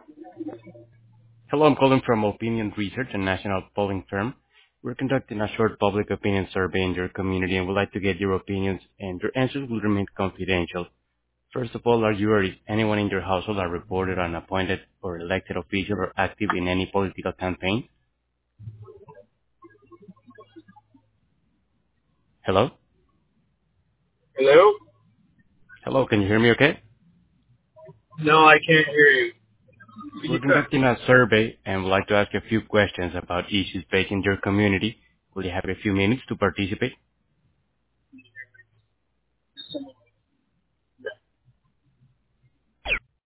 Hello, I'm calling from Opinion Research, a national polling firm. We're conducting a short public opinion survey in your community and would like to get your opinions, and your answers will remain confidential. First of all, are you or is anyone in your household a reported, an appointed, or elected official or active in any political campaign? Hello? Hello? Hello, can you hear me okay? No, I can't hear you. Can We're you conducting a survey and would like to ask a few questions about issues facing your community. Will you have a few minutes to participate?